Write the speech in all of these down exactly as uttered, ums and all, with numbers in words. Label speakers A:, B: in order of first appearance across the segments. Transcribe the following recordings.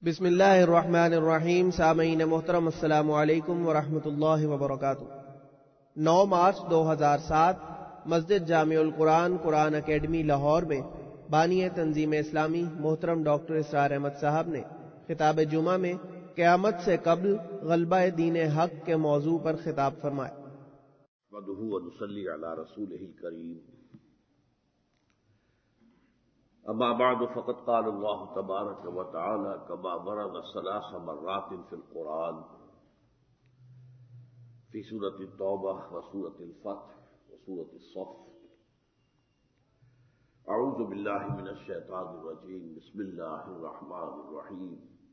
A: بسم اللہ الرحمن الرحیم. سامعین محترم السلام علیکم ورحمۃ اللہ وبرکاتہ. نو مارچ دو ہزار سات مسجد جامع القرآن قرآن اکیڈمی لاہور میں بانی تنظیم اسلامی محترم ڈاکٹر اسرار احمد صاحب نے خطاب جمعہ میں قیامت سے قبل غلبہ دین حق کے موضوع پر خطاب فرمایا.
B: نحمدہ ونصلی علی رسولہ الکریم. اما بعد فقد قال اللہ تبارک وتعالی كما ورد ثلاث مرات في القرآن في سورة التوبہ وسورة الفتح وسورة الصف. اعوذ باللہ من الشیطان الرجیم. بسم اللہ الرحمن الرحیم.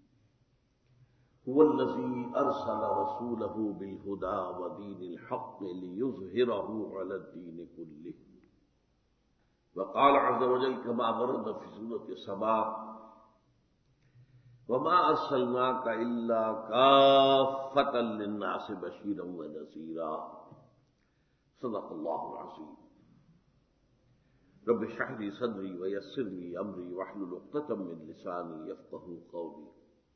B: هو الذی ارسل رسولہ بالہدی ودین الحق لیظہرہ علی الدین کلہ. وقال عز وجل كما ورد في سورة سبا وما أرسلناك إلا كافة للناس بشيرا ونذيرا. صدق الله العظيم. رب اشرح لي صدري ويسر لي أمري واحلل عقدة من لساني يفقهوا قولي.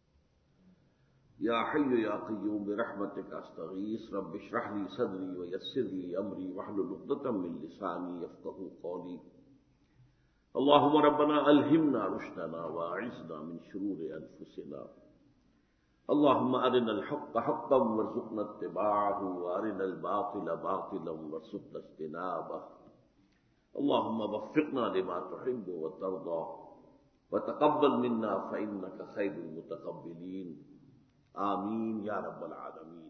B: يا حي يا قيوم برحمتك أستغيث. رب اشرح لي صدري ويسر لي أمري واحلل عقدة من لساني يفقهوا قولي. اللهم ربنا ألهمنا رشدنا واعذنا من شرور أنفسنا. اللهم أرنا الحق حقا وارزقنا اتباعه وأرنا الباطل باطلا وارزقنا اجتنابه. اللهم وفقنا لما تحب وترضى وتقبل منا فإنك خير المتقبلين. آمین یا رب العالمین.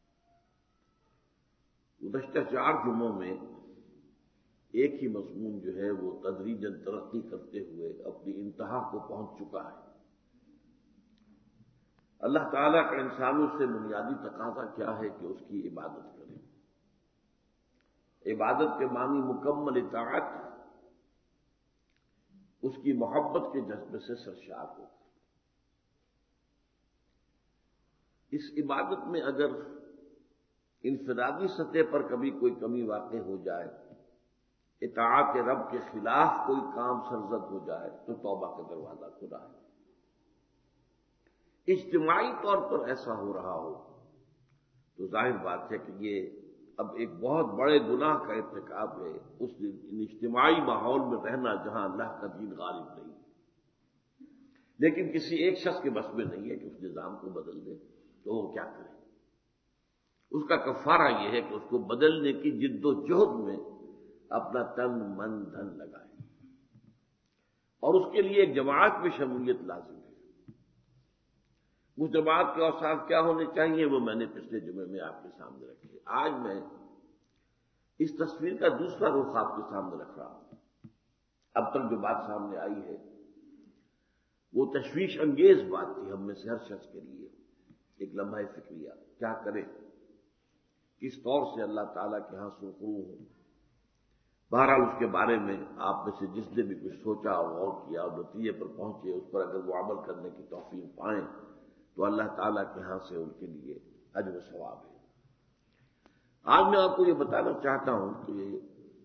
B: گزشتہ چار جمعوں میں ایک ہی مضمون جو ہے وہ تدریجاً ترقی کرتے ہوئے اپنی انتہا کو پہنچ چکا ہے. اللہ تعالیٰ کا انسانوں سے بنیادی تقاضا کیا ہے کہ اس کی عبادت کریں. عبادت کے معنی مکمل اطاعت، اس کی محبت کے جذبے سے سرشار ہو. اس عبادت میں اگر انفرادی سطح پر کبھی کوئی کمی واقع ہو جائے، اطاعت رب کے خلاف کوئی کام سرزد ہو جائے تو توبہ کا دروازہ کھلا ہے. اجتماعی طور پر ایسا ہو رہا ہو تو ظاہر بات ہے کہ یہ اب ایک بہت بڑے گناہ کا ارتکاب ہے. اس ان اجتماعی ماحول میں رہنا جہاں اللہ کا دین غالب نہیں. لیکن کسی ایک شخص کے بس میں نہیں ہے کہ اس نظام کو بدل دے، تو وہ کیا کرے؟ اس کا کفارہ یہ ہے کہ اس کو بدلنے کی جد و جہد میں اپنا تن من دھن لگائے، اور اس کے لیے ایک جماعت میں شمولیت لازم ہے. اس جماعت کے اوصاف کیا ہونے چاہیے وہ میں نے پچھلے جمعے میں آپ کے سامنے رکھے. آج میں اس تصویر کا دوسرا رخ آپ کے سامنے رکھ رہا ہوں. اب تک جو بات سامنے آئی ہے وہ تشویش انگیز بات تھی ہم میں سے ہر شخص کے لیے. ایک لمحہ فکریہ کیا کرے، کس طور سے اللہ تعالیٰ کے ہاں سرخرو ہوں. بہرحال اس کے بارے میں آپ میں سے جس نے بھی کچھ سوچا اور غور کیا اور نتیجے پر پہنچے، اس پر اگر وہ عمل کرنے کی توفیق پائیں تو اللہ تعالیٰ کے ہاں سے ان کے لیے اجر و ثواب ہے. آج میں آپ کو یہ بتانا چاہتا ہوں کہ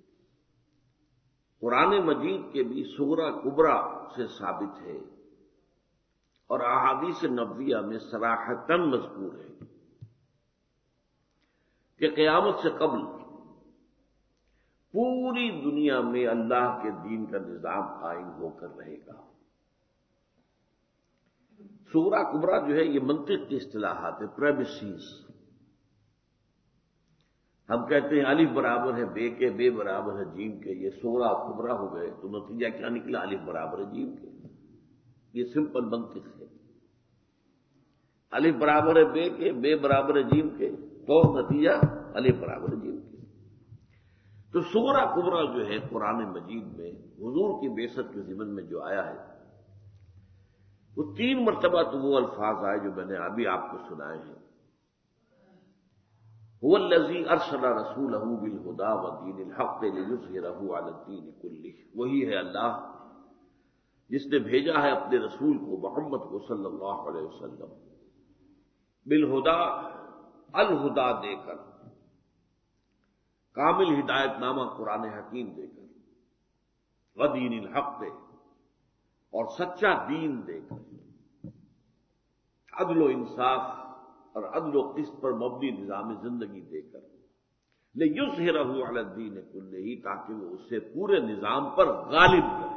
B: قرآن مجید کے بھی صغرا کبرا سے ثابت ہے اور احادیث نبویہ میں صراحتاً مذکور ہے کہ قیامت سے قبل پوری دنیا میں اللہ کے دین کا نظام قائم ہو کر رہے گا. صغرا کبرا جو ہے یہ منطق کی اصطلاحات ہے، پریمیسز. ہم کہتے ہیں الف برابر ہے بے کے، بے برابر ہے جیم کے. یہ صغرا کبرا ہو گئے تو نتیجہ کیا نکلا؟ الف برابر ہے جیم کے. یہ سمپل منطق ہے. الف برابر ہے بے کے، بے برابر ہے جیم کے، تو نتیجہ الف برابر ہے جیم کے. تو صغرا کبرا جو ہے قرآن مجید میں حضور کی بعثت کے ضمن میں جو آیا ہے وہ تین مرتبہ تو وہ الفاظ آئے جو میں نے ابھی آپ کو سنائے ہیں. هو الذی ارسل رسولہ بالہدی ودین الحق لیظہرہ علی الدین کلہ. وہی ہے اللہ جس نے بھیجا ہے اپنے رسول کو محمد کو صلی اللہ علیہ وسلم بالہدی، الہدی دے کر، کامل ہدایت نامہ قرآن حکیم دے کر، ودین الحق دے اور سچا دین دے کر. عدل و انصاف اور عدل و قسط پر مبنی نظام زندگی دے کر لِیُظْہِرَہُ عَلَى الدِّینِ کُلِّہ، تاکہ وہ اسے پورے نظام پر غالب کرے۔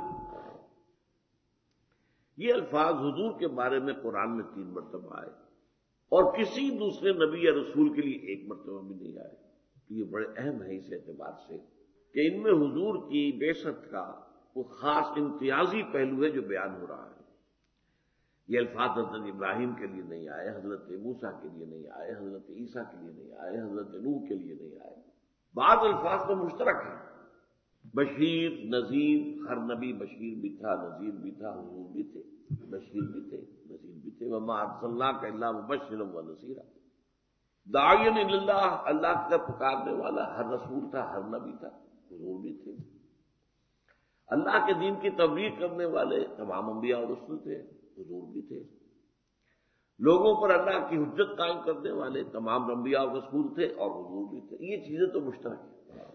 B: یہ الفاظ حضور کے بارے میں قرآن میں تین مرتبہ آئے اور کسی دوسرے نبی یا رسول کے لیے ایک مرتبہ بھی نہیں آئے۔ یہ بڑے اہم ہے اس اعتبار سے کہ ان میں حضور کی بعثت کا وہ خاص امتیازی پہلو ہے جو بیان ہو رہا ہے۔ یہ الفاظ حضرت ابراہیم کے لیے نہیں آئے، حضرت موسیٰ کے لیے نہیں آئے، حضرت عیسیٰ کے لیے نہیں آئے، حضرت نوح کے لیے نہیں آئے۔ بعض الفاظ تو مشترک ہیں، بشیر، نذیر، ہر نبی بشیر بھی تھا، نذیر بھی تھا، حضور بھی تھے، بشیر بھی تھے، نذیر بھی تھے۔ وما ارسلناک الا مبشرا ونذیرا، داعیا الی اللہ، اللہ کا پکارنے والا ہر رسول تھا، ہر نبی تھا، حضور بھی تھے۔ اللہ کے دین کی تبلیغ کرنے والے تمام انبیاء اور رسول تھے، حضور بھی تھے۔ لوگوں پر اللہ کی حجت قائم کرنے والے تمام انبیاء اور رسول تھے اور حضور بھی تھے۔ یہ چیزیں تو مشترک ہیں،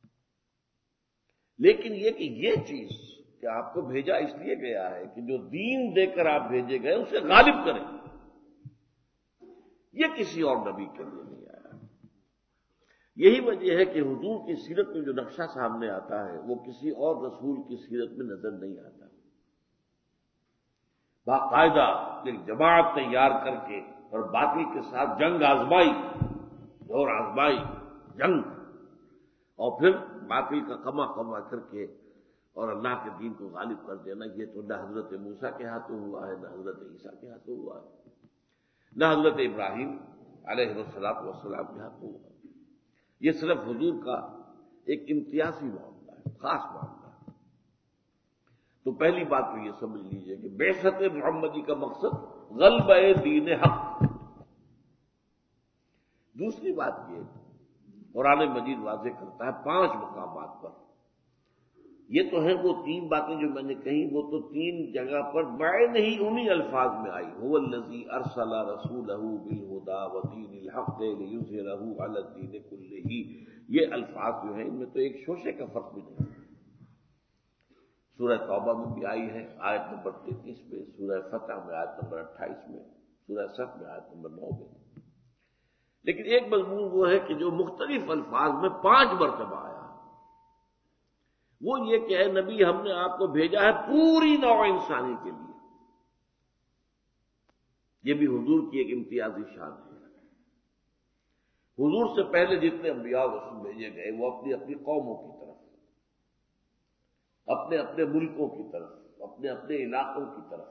B: لیکن یہ کہ یہ چیز کہ آپ کو بھیجا اس لیے گیا ہے کہ جو دین دے کر آپ بھیجے گئے اسے غالب کریں، یہ کسی اور نبی کے لیے نہیں آیا۔ یہی وجہ ہے کہ حضور کی سیرت میں جو نقشہ سامنے آتا ہے وہ کسی اور رسول کی سیرت میں نظر نہیں آتا۔ باقاعدہ ایک جماعت تیار کر کے اور باطل کے ساتھ جنگ آزمائی، زور آزمائی، جنگ، اور پھر باطل کا قمع قمع کر کے اور اللہ کے دین کو غالب کر دینا، یہ تو نہ حضرت موسیٰ کے ہاتھوں ہوا ہے، نہ حضرت عیسیٰ کے ہاتھوں ہوا ہے، نہ حضرت ابراہیم علیہ الصلوۃ والسلام کے ہاتھوں ہوا ہے۔ یہ صرف حضور کا ایک امتیازی معاملہ ہے، خاص معاملہ ہے۔ تو پہلی بات تو یہ سمجھ لیجئے کہ بعثت محمدی کا مقصد غلبہ دین حق۔ دوسری بات یہ قرآن مجید واضح کرتا ہے پانچ مقامات پر، یہ تو ہیں وہ تین باتیں جو میں نے کہیں، وہ تو تین جگہ پر بعین ہی انہی الفاظ میں آئی، هو الذی ارسل رسولہ بالہدی ودین الحق لیظہرہ علی الدین کلہ۔ یہ الفاظ جو ہیں ان میں تو ایک شوشے کا فرق بھی نہیں۔ سورہ توبہ میں بھی آئی ہے آیت نمبر تینتیس میں، سورہ فتح میں آیت نمبر اٹھائیس میں، سورہ صف میں آیت نمبر نو میں۔ لیکن ایک مضمون وہ ہے کہ جو مختلف الفاظ میں پانچ مرتبہ آیا، وہ یہ کہ اے نبی ہم نے آپ کو بھیجا ہے پوری نوع انسانی کے لیے۔ یہ بھی حضور کی ایک امتیازی شان ہے۔ حضور سے پہلے جتنے انبیاء و رسول بھیجے گئے وہ اپنی اپنی قوموں کی طرف، اپنے اپنے ملکوں کی طرف، اپنے اپنے علاقوں کی طرف۔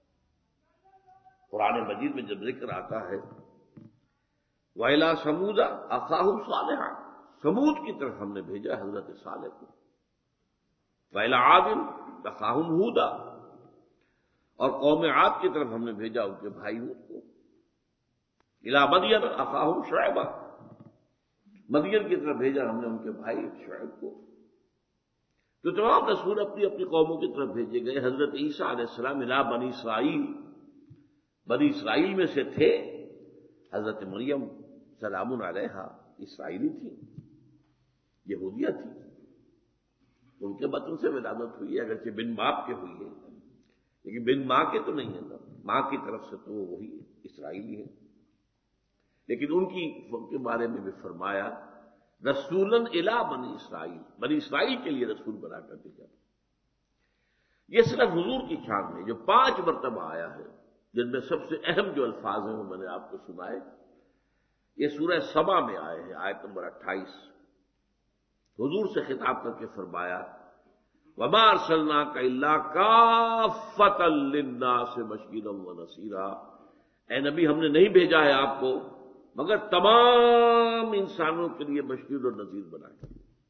B: قرآن مجید میں جب ذکر آتا ہے وَإِلَىٰ ثَمُودَ أَخَاهُمْ صَالِحًا، سمود کی طرف ہم نے بھیجا حضرت صالح کو، وَإِلَىٰ عَادٍ أَخَاهُمْ هُودًا، اور قوم عاد کی طرف ہم نے بھیجا ان کے بھائی ہود کو، إِلَىٰ مَدْيَنَ أَخَاهُمْ شُعَيْبًا، مدین کی طرف بھیجا ہم نے ان کے بھائی شعیب کو۔ تو تمام رسول اپنی اپنی قوموں کی طرف بھیجے گئے۔ حضرت عیسیٰ علیہ السلام الی بنی اسرائیل، بنی اسرائیل میں سے تھے۔ حضرت مریم سلام علیہا اسرائیلی تھی، یہودیہ تھی، ان کے بطن سے ولادت ہوئی ہے، اگرچہ بن باپ کے ہوئی ہے، لیکن بن ماں کے تو نہیں ہے نا، ماں کی طرف سے تو وہ وہی اسرائیلی ہے۔ لیکن ان کی ان کے بارے میں بھی فرمایا رسولاً الی بنی اسرائیل، بنی اسرائیل کے لیے رسول بنا کر بھیجا۔ یہ صرف حضور کی شان ہے جو پانچ مرتبہ آیا ہے، جن میں سب سے اہم جو الفاظ ہیں وہ میں نے آپ کو سنائے۔ یہ سورہ سبا میں آئے ہیں، آیت نمبر اٹھائیس، حضور سے خطاب کر کے فرمایا وما ارسلناک الا کافۃ للناس بشیرا ونذیرا، اے نبی ہم نے نہیں بھیجا ہے آپ کو مگر تمام انسانوں کے لیے بشیر اور نذیر بنا کے۔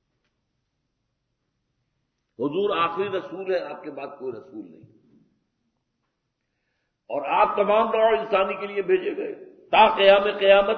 B: حضور آخری رسول ہے، آپ کے بعد کوئی رسول نہیں، اور آپ تمام نوع انسانی کے لیے بھیجے گئے تا قیام قیامت۔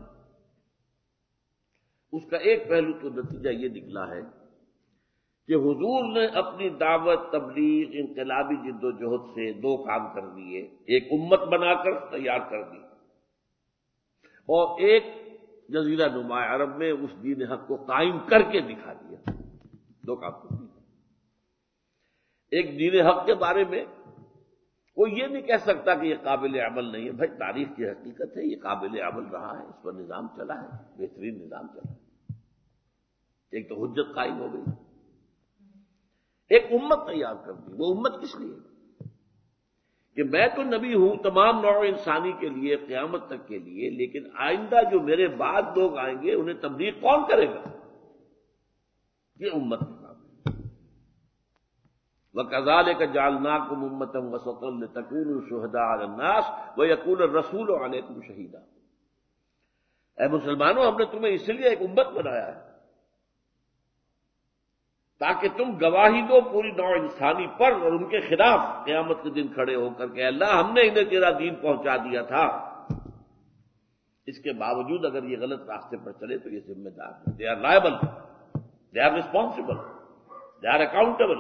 B: اس کا ایک پہلو تو نتیجہ یہ نکلا ہے کہ حضور نے اپنی دعوت، تبلیغ، انقلابی جد و جہد سے دو کام کر دیے، ایک امت بنا کر تیار کر دی، اور ایک جزیرہ نما عرب میں اس دین حق کو قائم کر کے دکھا دیا۔ دو کام کر دیے، ایک دین حق کے بارے میں وہ یہ نہیں کہہ سکتا کہ یہ قابل عمل نہیں ہے. بھائی تاریخ کی حقیقت ہے یہ قابل عمل رہا ہے, اس پر نظام چلا ہے, بہترین نظام چلا ہے. ایک تو حجت قائم ہو گئی, ایک امت تیار کر دی. وہ امت کس لیے کہ میں تو نبی ہوں تمام نوع انسانی کے لیے قیامت تک کے لیے, لیکن آئندہ جو میرے بعد لوگ آئیں گے انہیں تبلیغ کون کرے گا؟ یہ امت کا کام ہے. وَكَذَلِكَ جَعَلْنَاكُمْ أُمَّةً وَسَطًا لِتَكُونُوا شُهَدَاءَ عَلَى النَّاسِ وَيَكُونَ الرَّسُولُ عَلَيْكُمْ شَهِيدًا. اے مسلمانوں, ہم نے تمہیں اس لیے ایک امت بنایا ہے تاکہ تم گواہی دو پوری نوع انسانی پر اور ان کے خلاف قیامت کے دن کھڑے ہو کر کہ اللہ ہم نے انہیں تیرا دین پہنچا دیا تھا, اس کے باوجود اگر یہ غلط راستے پر چلے تو یہ ذمہ دار ہیں. They are liable, they are responsible, they are accountable.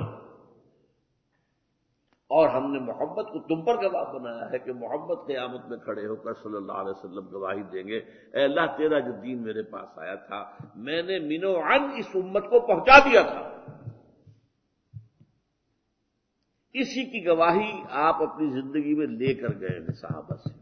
B: اور ہم نے محمد کو تم پر گواہ بنایا ہے کہ محمد قیامت میں کھڑے ہو کر صلی اللہ علیہ وسلم گواہی دیں گے, اے اللہ تیرا جو دین میرے پاس آیا تھا میں نے من و عن اس امت کو پہنچا دیا تھا. اسی کی گواہی آپ اپنی زندگی میں لے کر گئے ہیں صحابہ سے.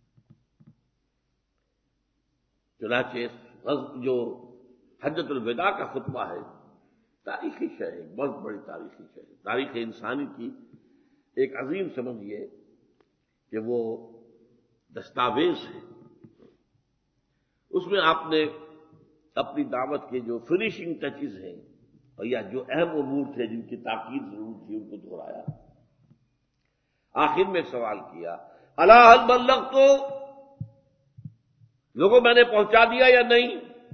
B: چنانچہ جو حجۃ الوداع کا خطبہ ہے تاریخی شے ہے, بہت بڑی تاریخی شے ہے, تاریخ انسانی کی ایک عظیم سمجھیے کہ وہ دستاویز ہے. اس میں آپ نے اپنی دعوت کے جو فنیشنگ ٹچز ہیں اور یا جو اہم امور تھے جن کی تاکید ضرور تھی ان کو دہرایا. آخر میں ایک سوال کیا, الا هل بلغت, لوگوں میں نے پہنچا دیا یا نہیں؟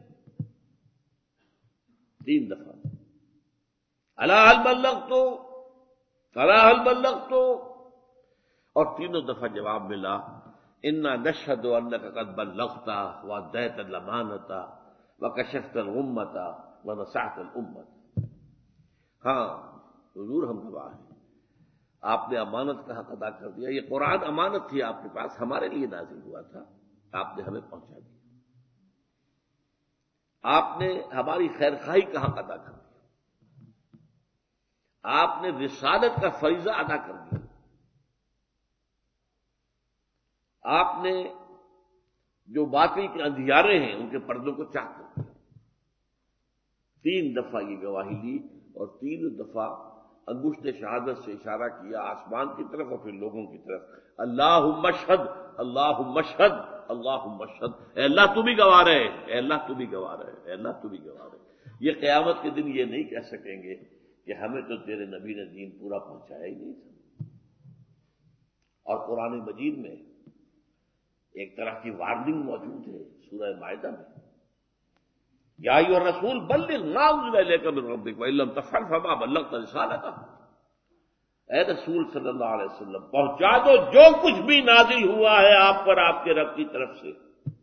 B: تین دفعہ الا هل بلغت, الا هل بلغت, اور تینوں دفعہ جواب ملا انا نشهد انك قد بلغت واديت الامانه وكشفت الغمه ونصحت الامه. ہاں حضور ہم گواہ ہیں, آپ نے امانت کا حق ادا کر دیا. یہ قرآن امانت تھی آپ کے پاس, ہمارے لیے نازل ہوا تھا, آپ نے ہمیں پہنچا دیا. آپ نے ہماری خیرخواہی کا حق ادا کر دیا. آپ نے رسالت کا فریضہ ادا کر دیا. آپ نے جو باطل کے اندھیارے ہیں ان کے پردوں کو چاک کر دیا. تین دفعہ یہ گواہی لی اور تین دفعہ انگشت شہادت سے اشارہ کیا آسمان کی طرف اور پھر لوگوں کی طرف. اللہم اشہد, اللہم اشہد, اللہم اشہد. اے اللہ تو بھی گواہ رہے, اے اللہ تو بھی گواہ رہے, اے اللہ تو بھی گواہ رہے. یہ قیامت کے دن یہ نہیں کہہ سکیں گے کہ ہمیں تو تیرے نبی نے دین پورا پہنچایا ہی نہیں تھا. اور قرآن مجید میں ایک طرح کی وارننگ موجود ہے سورہ مائدہ میں, یا ایھا الرسول بلغ ما انزل الیک من ربک وان لم تفعل فما بلغت رسالتہ. اے رسول صلی اللہ علیہ وسلم پہنچا دو جو کچھ بھی نازل ہوا ہے آپ پر آپ کے رب کی طرف سے,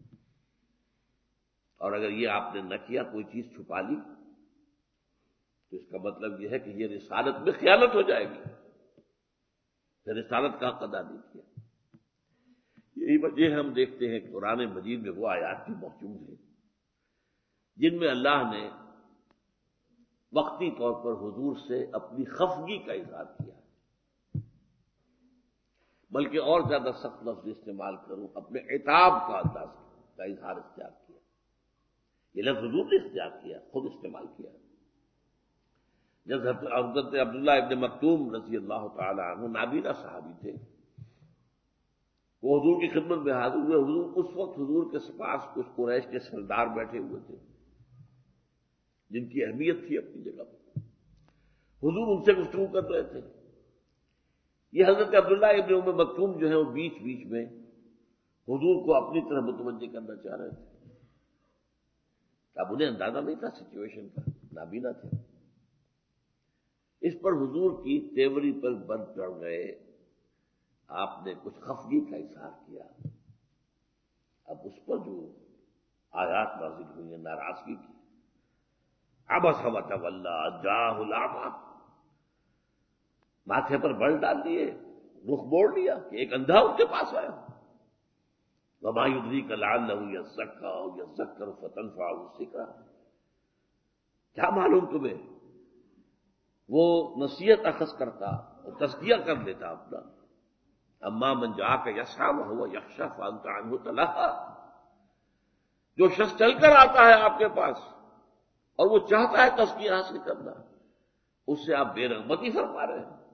B: اور اگر یہ آپ نے نہ کیا, کوئی چیز چھپا لی, تو اس کا مطلب یہ ہے کہ یہ رسالت میں خیانت ہو جائے گی, پھر رسالت کا حق ادا نہیں کیا. یہی وجہ ہم دیکھتے ہیں کہ قرآن مجید میں وہ آیات بھی موجود ہیں جن میں اللہ نے وقتی طور پر حضور سے اپنی خفگی کا اظہار کیا, بلکہ اور زیادہ سخت لفظ استعمال کروں, اپنے عتاب کا انداز کا اظہار اختیار کیا. یہ لفظ حضور نے اختیار کیا, خود استعمال کیا. جب حضرت عبداللہ ابن مکتوم رضی اللہ تعالی عنہ نابینا صحابی تھے, وہ حضور کی خدمت میں حاضر ہوئے. حضور اس وقت حضور کے پاس کچھ قریش کے سردار بیٹھے ہوئے تھے جن کی اہمیت تھی اپنی جگہ پر. حضور ان سے گفتگو کر رہے تھے. یہ حضرت عبداللہ ابن ام مکتوم جو ہے وہ بیچ بیچ میں حضور کو اپنی طرف متوجہ کرنا چاہ رہے تھے. اب انہیں اندازہ نہیں تھا سچویشن کا, نابینا تھے. اس پر حضور کی تیوری پر بند چڑھ گئے. آپ نے کچھ خفگی کا اظہار کیا. اب اس پر جو آیات نازل ہوئی ہیں ناراضگی کی, عبس وتولی جاءہ الاعمی, ماتھے پر بل ڈال دیے, رخ موڑ لیا کہ ایک اندھا ان کے پاس آیا. وما یدریک لعلہ یزکیٰ او یذکر فتنفعہ الذکریٰ, کیا معلوم تمہیں وہ نصیحت اخذ کرتا اور تزکیہ کر لیتا اپنا اما من جاءک یسعی وہو یخشی فانت عنہ تلہی، جو شخص چل کر آتا ہے آپ کے پاس اور وہ چاہتا ہے تزکیہ حاصل کرنا، اس سے آپ بے رغبتی فرما رہے ہیں،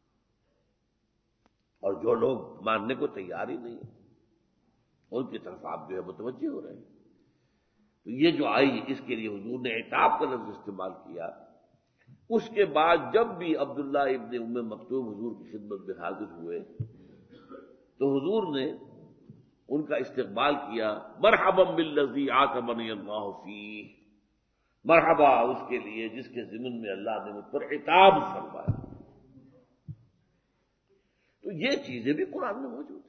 B: اور جو لوگ ماننے کو تیار ہی نہیں ہیں ان کی طرف آپ جو ہے متوجہ ہو رہے ہیں۔ تو یہ جو آئی اس کے لیے حضور نے عتاب کا لفظ استعمال کیا۔ اس کے بعد جب بھی عبداللہ ابن ام مکتوم حضور کی خدمت میں حاضر ہوئے تو حضور نے ان کا استقبال کیا، مرحبا بالذی عاتبنی اللہ فیہ، مرحبا اس کے لیے جس کے ضمن میں اللہ نے مجھ پر عتاب فرمایا۔ تو یہ چیزیں بھی قرآن میں موجود ہیں۔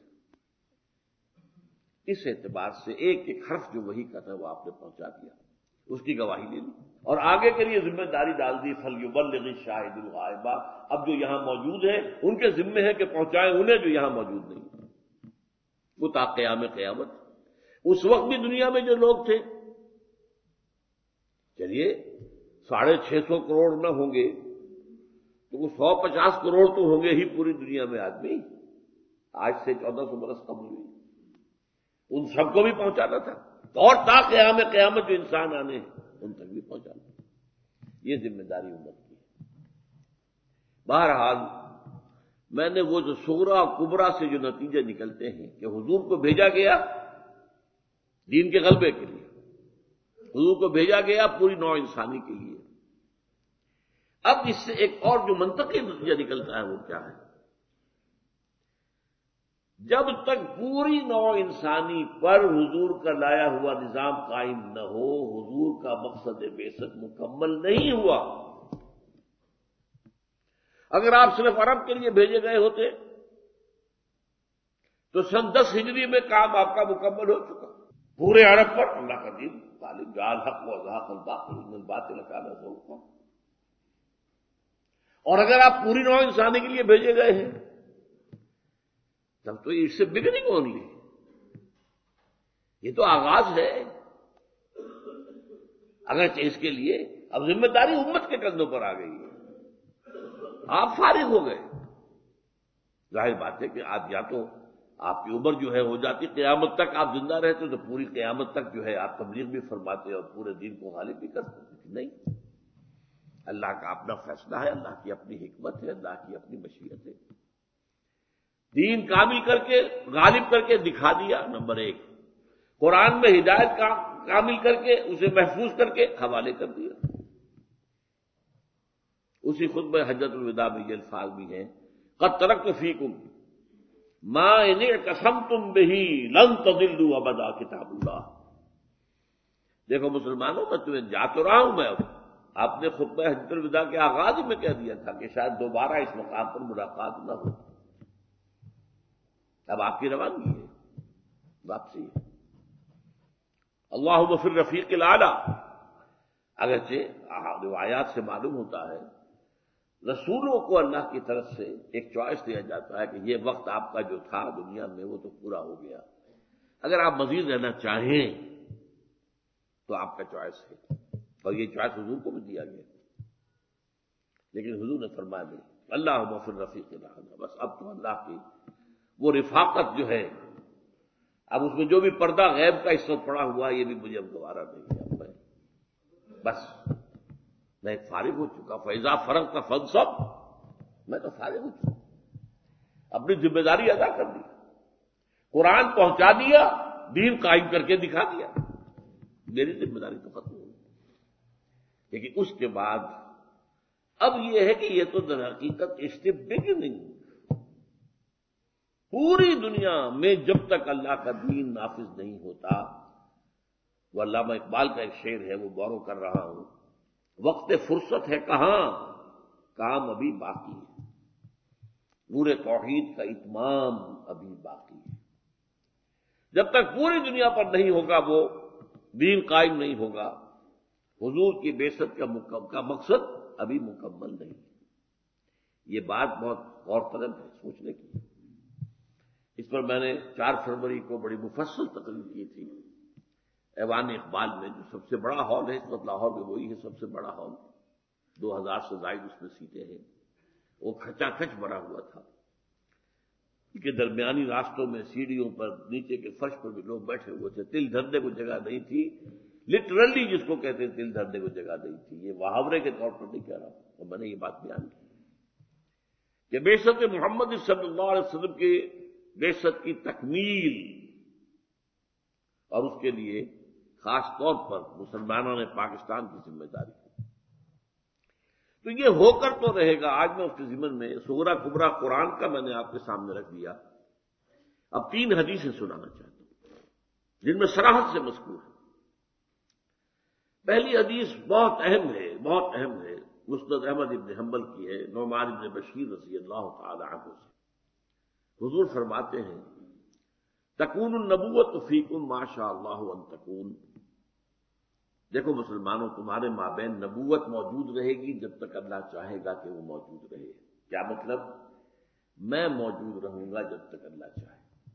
B: اس اعتبار سے ایک ایک حرف جو وحی کا تھا وہ آپ نے پہنچا دیا، اس کی گواہی لے لی، اور آگے کے لیے ذمہ داری ڈال دی، فلیبلغ الشاہد الغائب، اب جو یہاں موجود ہیں ان کے ذمے ہے کہ پہنچائیں انہیں جو یہاں موجود نہیں، وہ تا قیام قیامت۔ اس وقت بھی دنیا میں جو لوگ تھے، چلیے ساڑھے چھ سو کروڑ نہ ہوں گے تو وہ سو پچاس کروڑ تو ہوں گے ہی پوری دنیا میں آدمی، آج سے چودہ سو برس قبل ہوئی، ان سب کو بھی پہنچانا تھا، اور تا قیام قیامت جو انسان آنے ہیں ان تک بھی پہنچانا، یہ ذمہ داری امت کی ہے۔ بہرحال میں نے وہ جو صغرا کبرا سے جو نتیجے نکلتے ہیں کہ حضور کو بھیجا گیا دین کے غلبے کے لیے، حضور کو بھیجا گیا پوری نوع انسانی کے لیے، اب اس سے ایک اور جو منطقی نتیجہ نکلتا ہے وہ کیا ہے؟ جب تک پوری نوع انسانی پر حضور کا لایا ہوا نظام قائم نہ ہو، حضور کا مقصد بعثت مکمل نہیں ہوا۔ اگر آپ صرف عرب کے لیے بھیجے گئے ہوتے تو سن دس ہجری میں کام آپ کا مکمل ہو چکا، پورے عرب پر اللہ کا دین غالب، جاء الحق وزهق الباطل ان الباطل كان زهوقا۔ اور اگر آپ پوری نوع انسانی کے لیے بھیجے گئے ہیں تب تو اس سے بگننگ اونلی، یہ تو آغاز ہے، اگرچہ اس کے لیے اب ذمہ داری امت کے کندھوں پر آ گئی ہے، آپ فارغ ہو گئے۔ ظاہر بات ہے کہ آج یا تو آپ کی عمر جو ہے ہو جاتی، قیامت تک آپ زندہ رہتے تو پوری قیامت تک جو ہے آپ تبلیغ بھی فرماتے اور پورے دین کو غالب بھی کرتے، نہیں، اللہ کا اپنا فیصلہ ہے، اللہ کی اپنی حکمت ہے، اللہ کی اپنی مشیت ہے۔ دین کامل کر کے غالب کر کے دکھا دیا، نمبر ایک، قرآن میں ہدایت کا کامل کر کے اسے محفوظ کر کے حوالے کر دیا۔ اسی خطبہ حجۃ الوداع میں یہ الفاظ بھی ہیں، قد ترکت فیکم ما ان اعتصمتم بہ لن تضلوا ابدا کتاب اللہ۔ دیکھو مسلمانوں، میں تمہیں جا تو رہا ہوں، میں اب آپ نے خطبہ حجۃ الوداع کے آغاز میں کہہ دیا تھا کہ شاید دوبارہ اس مقام پر ملاقات نہ ہو، اب آپ کی روانگی ہے، واپسی ہے۔ اللہم فی الرفیق الاعلی، اگرچہ روایات سے معلوم ہوتا ہے رسولوں کو اللہ کی طرف سے ایک چوائس دیا جاتا ہے کہ یہ وقت آپ کا جو تھا دنیا میں وہ تو پورا ہو گیا، اگر آپ مزید رہنا چاہیں تو آپ کا چوائس ہے، اور یہ چوائس حضور کو بھی دیا گیا، لیکن حضور نے فرمایا نہیں، اللہم فی الرفیق الاعلی، بس اب تو اللہ کی وہ رفاقت جو ہے، اب اس میں جو بھی پردہ غیب کا اس وقت پڑا ہوا یہ بھی مجھے اب دوبارہ نہیں ہے، میں بس میں فارغ ہو چکا، فیضا فرغت فانصب، میں تو فارغ ہو چکا، اپنی ذمہ داری ادا کر دی، قرآن پہنچا دیا، دین قائم کر کے دکھا دیا، میری ذمہ داری تو ختم ہو گئی۔ لیکن اس کے بعد اب یہ ہے کہ یہ تو در حقیقت اس سے بگننگ، پوری دنیا میں جب تک اللہ کا دین نافذ نہیں ہوتا، وہ علامہ اقبال کا ایک شعر ہے وہ غور کر رہا ہوں، وقت فرصت ہے کہاں، کام ابھی باقی ہے، نور توحید کا اتمام ابھی باقی ہے، جب تک پوری دنیا پر نہیں ہوگا وہ دین قائم نہیں ہوگا، حضور کی بعثت کا کا مقصد ابھی مکمل نہیں۔ یہ بات بہت غور طلب ہے سوچنے کی، اس پر میں نے چار فروری کو بڑی مفصل تقریر کی تھی ایوان اقبال میں، جو سب سے بڑا ہال ہے اس وقت لاہور میں، وہی ہے سب سے بڑا ہال، دو ہزار سے زائد اس میں سیٹیں ہیں، وہ کھچا کھچ بھرا ہوا تھا۔ کہ درمیانی راستوں میں سیڑھیوں پر نیچے کے فرش پر بھی لوگ بیٹھے ہوئے تھے، تل دھرنے کو جگہ نہیں تھی، لٹرلی جس کو کہتے ہیں تل دھرنے کو جگہ نہیں تھی، یہ محاورے کے طور پر نہیں کہہ رہا ہوں، اور میں نے یہ بات بیان کی کہ بعثت محمد صلی اللہ علیہ وسلم کی بعثت کی تکمیل اور اس کے لیے خاص طور پر مسلمانوں نے پاکستان کی ذمہ داری کی، تو یہ ہو کر تو رہے گا۔ آج میں اس کے ضمن میں صغرا کبرا قرآن کا میں نے آپ کے سامنے رکھ دیا۔ اب تین حدیثیں سنانا چاہتا ہوں جن میں صراحت سے مذکور ہے۔ پہلی حدیث بہت اہم ہے، بہت اہم ہے، مسند احمد ابن حنبل کی ہے، نعمان ابن بشیر رضی اللہ تعالی عنہ سے۔ حضور فرماتے ہیں تکون النبوت فیکم ما شاء اللہ ان تکون، دیکھو مسلمانوں، تمہارے مابین نبوت موجود رہے گی جب تک اللہ چاہے گا کہ وہ موجود رہے۔ کیا مطلب؟ میں موجود رہوں گا جب تک اللہ چاہے۔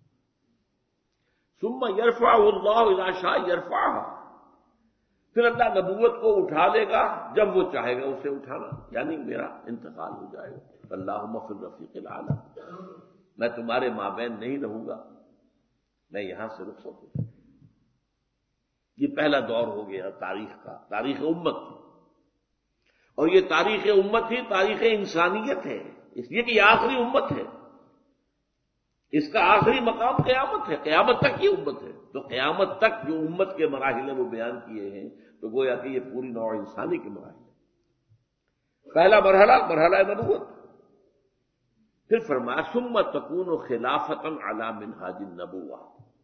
B: ثم یرفع اللہ اذا شاء یرفعها، پھر اللہ نبوت کو اٹھا لے گا جب وہ چاہے گا اسے اٹھانا، یعنی میرا انتقال ہو جائے گا۔ اللہم فی الرفیق الاعلی، میں تمہارے مابین نہیں رہوں گا، میں یہاں سے رخصت ہو جاؤں۔ یہ پہلا دور ہو گیا تاریخ کا، تاریخ امت، اور یہ تاریخ امت ہی تاریخ انسانیت ہے، اس لیے کہ یہ آخری امت ہے، اس کا آخری مقام قیامت ہے، قیامت تک یہ امت ہے، تو قیامت تک جو امت کے مراحل ہیں وہ بیان کیے ہیں، تو گویا کہ یہ پوری نوع انسانی کے مراحل ہیں۔ پہلا مرحلہ مرحلہ نبوت، پھر فرمایا ثم تکون خلافتا علی منہاج النبوہ،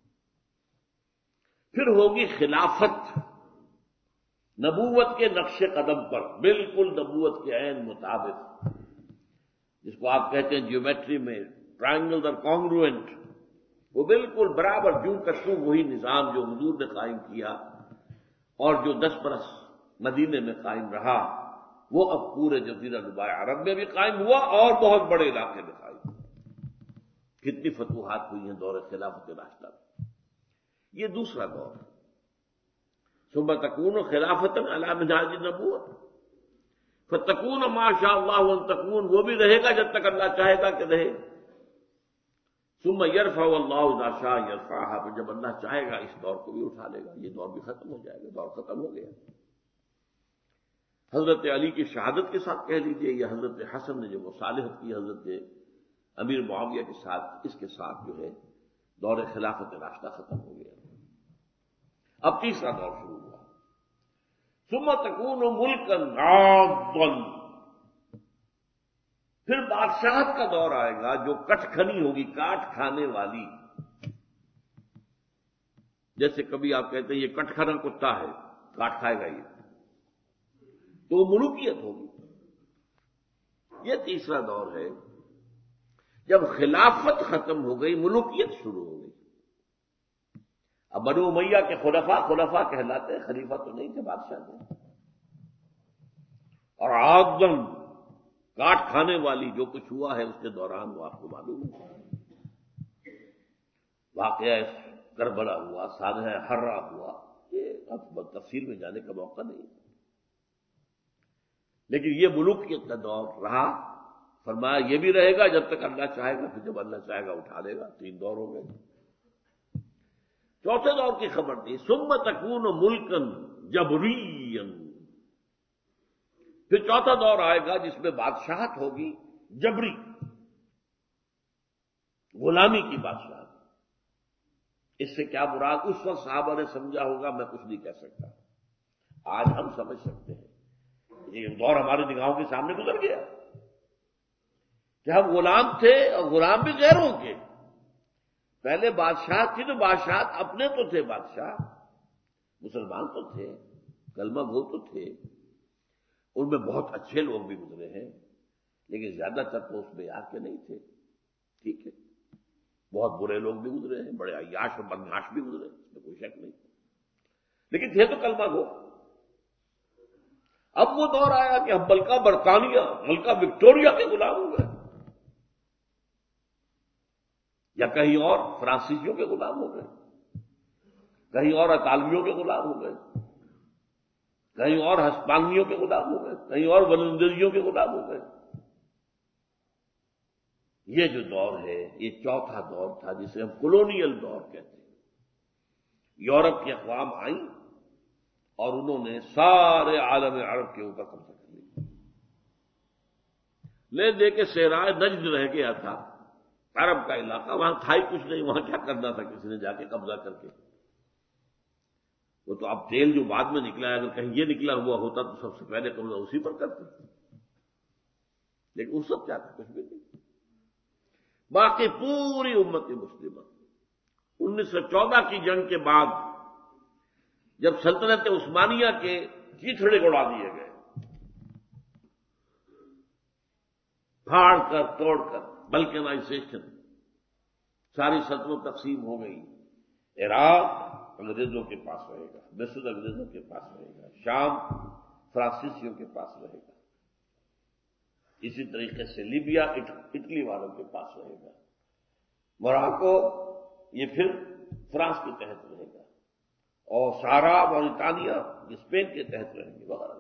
B: پھر ہوگی خلافت نبوت کے نقش قدم پر، بالکل نبوت کے عین مطابق، جس کو آپ کہتے ہیں جیومیٹری میں ٹرائنگل اور کانگروئنٹ، وہ بالکل برابر جوں کا توں وہی نظام جو حضور نے قائم کیا اور جو دس برس مدینے میں قائم رہا، وہ اب پورے جزیرہ نما عرب میں بھی قائم ہوا اور بہت بڑے علاقے میں قائم ہوا۔ کتنی فتوحات ہوئی ہیں دور خلافت راشدہ میں۔ یہ دوسرا دور ہے۔ ثم تکون خلافتا علی منہاج النبوۃ، فتکون ما شاء اللہ ان تکون، وہ بھی رہے گا جب تک اللہ چاہے گا کہ رہے۔ ثم یرفع اللہ اذا شاء یرفعها، پھر جب اللہ چاہے گا اس دور کو بھی اٹھا لے گا، یہ دور بھی ختم ہو جائے گا، دور ختم ہو گیا۔ حضرت علی کی شہادت کے ساتھ کہہ لیجئے، یا حضرت حسن نے جو مصالحت کی حضرت امیر معاویہ کے ساتھ، اس کے ساتھ جو ہے دور خلافت راشدہ ختم ہو گیا۔ اب تیسرا دور شروع ہوا، ثم تکون ملکا عاضا، پھر بادشاہت کا دور آئے گا جو کٹ کھنی ہوگی، کاٹ کھانے والی، جیسے کبھی آپ کہتے ہیں یہ کٹ کھانا کتا ہے، کاٹ کھائے گا یہ، تو ملوکیت ہوگی۔ یہ تیسرا دور ہے جب خلافت ختم ہو گئی، ملوکیت شروع ہو گئی۔ اب بنو امیہ کے خلفاء خلفاء کہلاتے ہیں، خلیفہ تو نہیں تھے، بادشاہ تھے۔ اور عاضاً، کاٹ کھانے والی، جو کچھ ہوا ہے اس کے دوران وہ آپ کو معلوم ہے، واقعہ کربلا ہوا، سانحہ حرہ ہوا، یہ اب تفصیل میں جانے کا موقع نہیں، لیکن یہ ملوکیت کا دور رہا۔ فرمایا یہ بھی رہے گا جب تک اللہ چاہے گا، پھر جب اللہ چاہے گا اٹھا لے گا۔ تین دور ہو گئے۔ چوتھے دور کی خبر دی، ثم تکون ملکا جبریا، پھر چوتھا دور آئے گا جس میں بادشاہت ہوگی جبری، غلامی کی بادشاہت۔ اس سے کیا مراد؟ اس وقت صحابہ نے سمجھا ہوگا، میں کچھ نہیں کہہ سکتا، آج ہم سمجھ سکتے ہیں، یہ دور ہمارے نگاہوں کے سامنے گزر گیا کہ ہم غلام تھے، اور غلام بھی غیروں کے۔ پہلے بادشاہ تھی تو بادشاہت اپنے تو تھے، بادشاہ مسلمان تو تھے، کلمہ گو تو تھے، ان میں بہت اچھے لوگ بھی گزرے ہیں، لیکن زیادہ تر تو اس میں آ کے نہیں تھے، ٹھیک ہے، بہت برے لوگ بھی گزرے ہیں، بڑے عیاش اور بدمعاش بھی گزرے، اس میں کوئی شک نہیں، لیکن تھے تو کلمہ گو۔ اب وہ دور آیا کہ ہم ملکہ برطانیہ، ملکہ وکٹوریہ کے غلام ہو گئے، یا کہیں اور فرانسیسیوں کے غلام ہو گئے، کہیں اور اطالویوں کے غلام ہو گئے، کہیں اور ہسپانویوں کے غلام ہو گئے، کہیں اور ولندیزیوں کے غلام ہو گئے۔ یہ جو دور ہے یہ چوتھا دور تھا جسے ہم کولونیل دور کہتے ہیں. یورپ کی اقوام آئیں اور انہوں نے سارے عالم عرب کے اوپر قبضہ کر لیا. لے دے کے صحرائے نجد رہ گیا تھا عرب کا علاقہ، وہاں تھا ہی کچھ نہیں، وہاں کیا کرنا تھا کسی نے جا کے قبضہ کر کے. وہ تو اب تیل جو بعد میں نکلا ہے، اگر کہیں یہ نکلا ہوا ہوتا تو سب سے پہلے قبضہ اسی پر کرتے، لیکن اس وقت کیا تھا؟ کچھ بھی نہیں. باقی پوری امت مسلمہ انیس سو چودہ کی جنگ کے بعد جب سلطنت عثمانیہ کے چیتھڑے اڑا دیے گئے، پھاڑ کر توڑ کر، بلکنائزیشن، ساری سلطنت تقسیم ہو گئی. عراق انگریزوں کے پاس رہے گا، مصر انگریزوں کے پاس رہے گا، شام فرانسیسیوں کے پاس رہے گا، اسی طریقے سے لیبیا اٹلی والوں کے پاس رہے گا، موراکو یہ پھر فرانس کے تحت رہے گا، اور سارا موریٹانیہ اسپین کے تحت رہیں گے وغیرہ.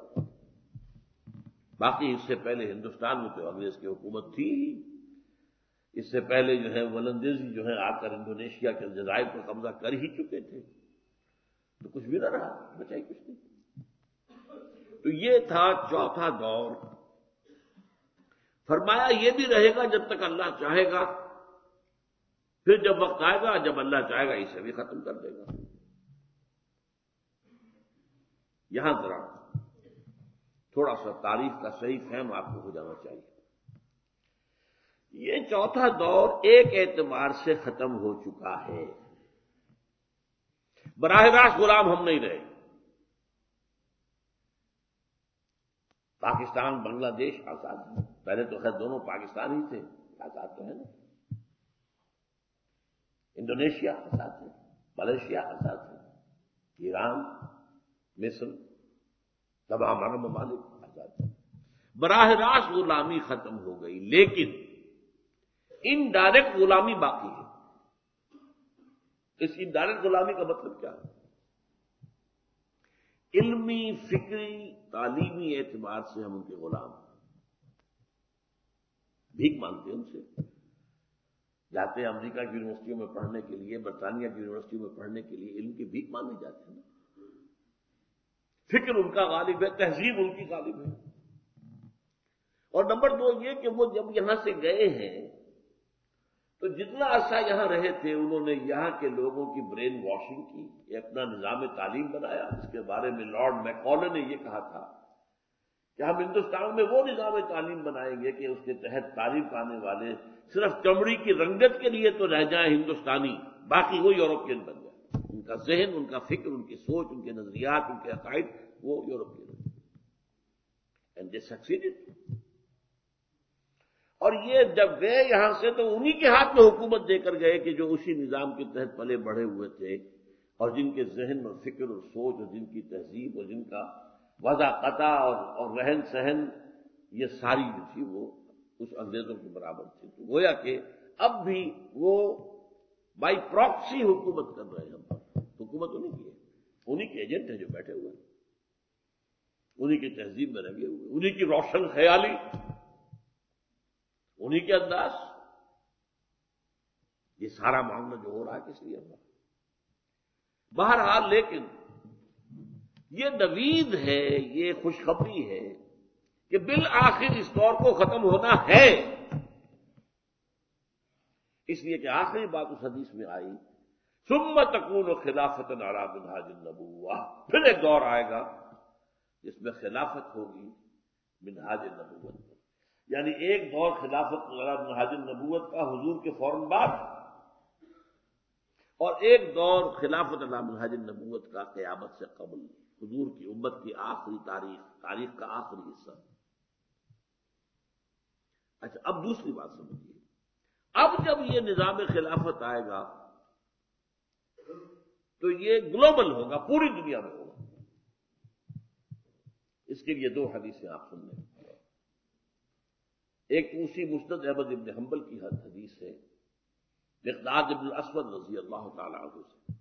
B: باقی اس سے پہلے ہندوستان میں تو انگریز کی حکومت تھی ہی. اس سے پہلے جو ہے ولندیزی جو ہے آ کر انڈونیشیا کے جزائر پر قبضہ کر ہی چکے تھے، تو کچھ بھی نہ رہا، بچا ہی کچھ نہیں. تو یہ تھا چوتھا دور. فرمایا یہ بھی رہے گا جب تک اللہ چاہے گا، پھر جب وقت آئے گا جب اللہ چاہے گا اسے بھی ختم کر دے گا. یہاں ذرا تھوڑا سا تاریخ کا صحیح فہم آپ کو ہو جانا چاہیے. یہ چوتھا دور ایک اعتبار سے ختم ہو چکا ہے. براہ راست غلام ہم نہیں رہے. پاکستان بنگلہ دیش آزاد ہے، پہلے تو خیر دونوں پاکستان ہی تھے، آزاد تو ہے نا. انڈونیشیا آزاد ہے، ملیشیا آزاد ہے، ایران، مصر، تمام عرب ممالک آزاد ہیں. براہ راست غلامی ختم ہو گئی، لیکن انڈائریکٹ غلامی باقی ہے. اس انڈائریکٹ غلامی کا مطلب کیا ہے؟ علمی، فکری، تعلیمی اعتبار سے ہم ان کے غلام ہیں، بھیک مانگتے ہیں ان سے. جاتے ہیں امریکہ کی یونیورسٹیوں میں پڑھنے کے لیے، برطانیہ کی یونیورسٹیوں میں پڑھنے کے لیے، علم کی بھیک مانگے جاتے ہیں. فکر ان کا غالب ہے، تہذیب ان کی غالب ہے. اور نمبر دو یہ کہ وہ جب یہاں سے گئے ہیں تو جتنا عرصہ یہاں رہے تھے انہوں نے یہاں کے لوگوں کی برین واشنگ کی، یہ اپنا نظام تعلیم بنایا، جس کے بارے میں لارڈ میکالے نے یہ کہا تھا کہ ہم ہندوستان میں وہ نظام تعلیم بنائیں گے کہ اس کے تحت تعلیم پانے والے صرف چمڑی کی رنگت کے لیے تو رہ جائیں ہندوستانی، باقی وہ یورپین بن جائیں. ان کا ذہن، ان کا فکر، ان کی سوچ، ان کے نظریات، ان کے عقائد وہ یورپین بن جائیں. And they succeeded. اور یہ جب گئے یہاں سے تو انہی کے ہاتھ میں حکومت دے کر گئے کہ جو اسی نظام کے تحت پلے بڑھے ہوئے تھے، اور جن کے ذہن اور فکر اور سوچ اور جن کی تہذیب اور جن کا وضع قطع اور, اور رہن سہن یہ ساری جو تھی وہ اس انگریزوں کے برابر تھی. تو گویا کہ اب بھی وہ بائی پراکسی حکومت کر رہے ہیں. ہم حکومت انہیں کی ہے، انہیں کے ایجنٹ ہیں جو بیٹھے ہوئے ہیں، انہیں کی تہذیب میں لگے ہوئے، انہیں کی روشن خیالی، انہی کے انداز. یہ سارا معاملہ جو ہو رہا ہے کس لیے ہو رہا ہے؟ بہرحال لیکن یہ نوید ہے، یہ خوشخبری ہے کہ بالآخر اس دور کو ختم ہونا ہے. اس لیے کہ آخری بات اس حدیث میں آئی، ثم تکون خلافۃ علی منہاج النبوہ، پھر ایک دور آئے گا جس میں خلافت ہوگی منہاج النبوت، یعنی ایک دور خلافت علی منہاج النبوت کا حضور کے فوراً بعد، اور ایک دور خلافت علی منہاج النبوت کا قیامت سے قبل، حضور کی امت کی آخری تاریخ، تاریخ کا آخری حصہ. اچھا اب دوسری بات سمجھیے، اب جب یہ نظام خلافت آئے گا تو یہ گلوبل ہوگا، پوری دنیا میں ہوگا. اس کے لیے دو حدیثیں آپ سن لیں. ایک اسی مسند احمد ابن حنبل کی حدیث ہے، مقداد ابن الاسود رضی اللہ تعالی عنہ سے.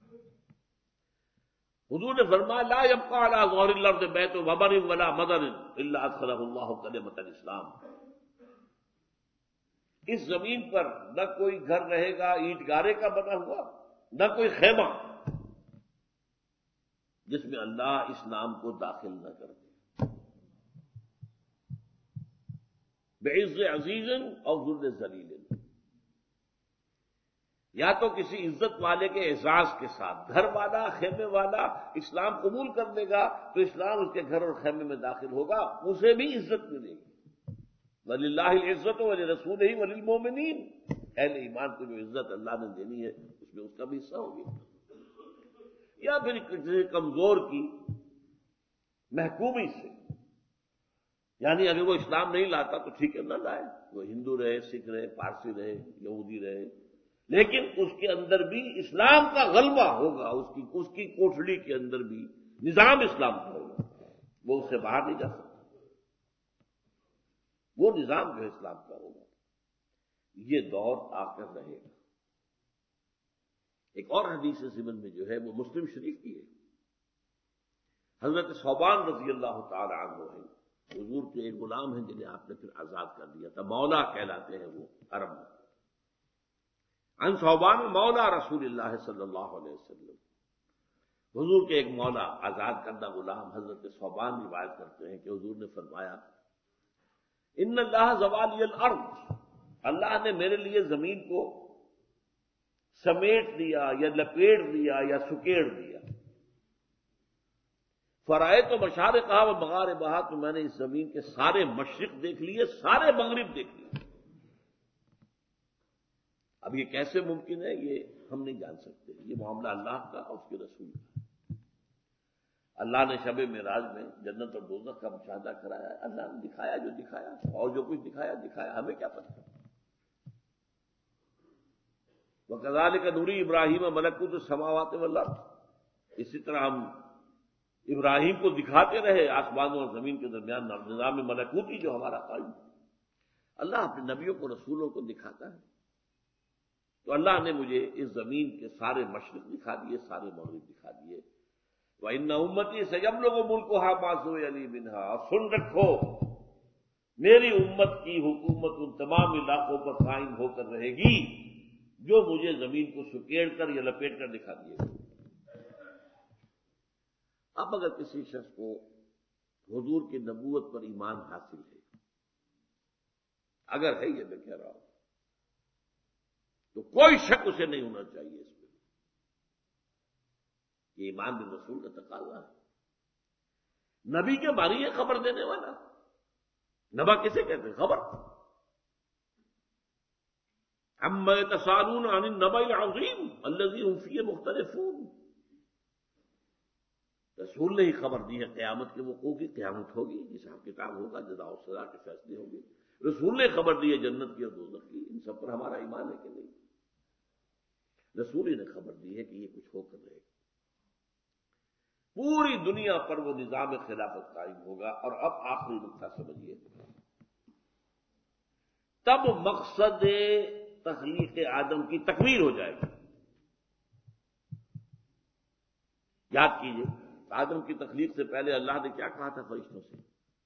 B: حضور نے فرمایا لا يبقى على ظهر الارض بيت وبر ولا مدر الا ادخله الله كلمة الاسلام. اس زمین پر نہ کوئی گھر رہے گا اینٹ گارے کا بنا ہوا، نہ کوئی خیمہ جس میں اللہ اس نام کو داخل نہ کر دے۔ بعز عزیز اور ذل ذلیل، یا تو کسی عزت والے کے اعزاز کے ساتھ گھر والا خیمے والا اسلام قبول کر لے گا تو اسلام اس کے گھر اور خیمے میں داخل ہوگا، اسے بھی عزت ملے گی۔ وَلِلَّهِ الْعِزَّةُ وَلِرَسُولِهِ وَلِلْمُؤْمِنِينَ، اہل ایمان کو جو عزت اللہ نے دینی ہے اس میں اس کا بھی حصہ ہوگی۔ یا پھر کسی کمزور کی محکومی سے، یعنی اگر وہ اسلام نہیں لاتا تو ٹھیک ہے نہ لائے، وہ ہندو رہے، سکھ رہے، پارسی رہے، یہودی رہے، لیکن اس کے اندر بھی اسلام کا غلبہ ہوگا، اس کی اس کی کوٹڑی کے اندر بھی نظام اسلام کا ہوگا، وہ اس سے باہر نہیں جا سکتا، وہ نظام جو اسلام کا ہوگا۔ یہ دور آ کر رہے گا۔ ایک اور حدیث ضمن میں جو ہے وہ مسلم شریف کی ہے، حضرت ثوبان رضی اللہ تعالی عنہ ہے، حضور کے ایک غلام ہیں جنہیں آپ نے پھر آزاد کر دیا تھا، مولا کہلاتے ہیں وہ عرب میں۔ عن ثوبان مولا رسول اللہ صلی اللہ علیہ وسلم، حضور کے ایک مولا آزاد کردہ غلام حضرت ثوبان روایت کرتے ہیں کہ حضور نے فرمایا، ان اللہ زوالی الارض، اللہ نے میرے لیے زمین کو سمیٹ دیا یا لپیٹ دیا یا سکیڑ دیا، فرائے تو مشارقہ و مغاربہا، تو میں نے اس زمین کے سارے مشرق دیکھ لیے، سارے مغرب دیکھ لیے۔ اب یہ کیسے ممکن ہے یہ ہم نہیں جان سکتے، یہ معاملہ اللہ کا اور اس کے رسول کا۔ اللہ نے شب معراج میں جنت اور دوزخ کا مشاہدہ کرایا، اللہ نے دکھایا جو دکھایا، اور جو کچھ دکھایا دکھایا، ہمیں کیا پتہ۔ وَكَذَلِكَ نُرِي إِبْرَاهِيمَ مَلَكُوتَ السَّمَاوَاتِ وَالْأَرْضِ، اسی طرح ہم ابراہیم کو دکھاتے رہے آسمانوں اور زمین کے درمیان نظام ملکوتی جو ہمارا قائم ہے۔ اللہ اپنے نبیوں کو رسولوں کو دکھاتا ہے، تو اللہ نے مجھے اس زمین کے سارے مشرق دکھا دیے، سارے مغرب دکھا دیے۔ وَإِنَّ أُمَّتِي سَيَبْلُغُ مُلْكُهَا مَا سُوِيَ لِي مِنْهَا، سن رکھو میری امت کی حکومت ان تمام علاقوں پر قائم ہو کر رہے گی جو مجھے زمین کو سکیڑ کر یا لپیٹ کر دکھا دیے گا۔ اب اگر کسی شخص کو حضور کی نبوت پر ایمان حاصل ہے، اگر ہے یہ میں کہہ رہا ہوں، تو کوئی شک اسے نہیں ہونا چاہیے اس میں، یہ ایمان بالرسول کا تقاضا ہے۔ نبی کے بارے ہے خبر دینے والا، نبا کسے کہتے ہیں؟ خبر۔ عما يتساءلون عن النبأ العظیم الذی هم فیہ مختلفون، رسول نے ہی خبر دی ہے قیامت کے وقوع کی، قیامت ہوگی، حساب کتاب ہوگا، جزا و سزا کے فیصلے ہوں گے، رسول نے خبر دی ہے جنت کی اور دوزخ کی، ان سب پر ہمارا ایمان ہے کہ نہیں؟ رسول ہی نے خبر دی ہے کہ یہ کچھ ہو کر رہے گا، پوری دنیا پر وہ نظام خلافت قائم ہوگا۔ اور اب آخری نقطہ سمجھیے، تب مقصد تخلیق آدم کی تکمیل ہو جائے گی۔ یاد کیجئے آدم کی تخلیق سے پہلے اللہ نے کیا کہا تھا فرشتوں سے؟